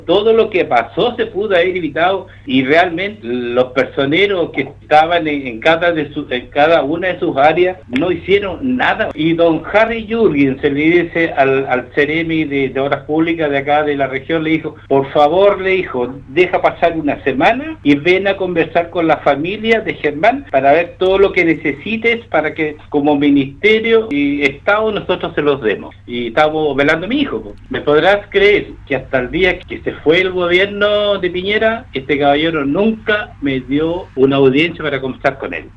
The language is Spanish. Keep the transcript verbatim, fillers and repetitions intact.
Todo lo que pasó se pudo haber evitado y realmente los personeros que estaban en, en, cada, de su, en cada una de sus áreas no hicieron nada. Y don Harry Jürgen se le dice al, al Ceremi de, de Obras Públicas de acá de la región, le dijo, por favor, le dijo, deja pasar una semana y ven a conversar con la familia de Germán para ver todo lo que necesites para que como ministerio y Estado nosotros se los demos. Y estamos velando a mi hijo. ¿Me podrás creer que hasta el día que se fue el gobierno de Piñera, este caballero nunca me dio una audiencia para conversar con él?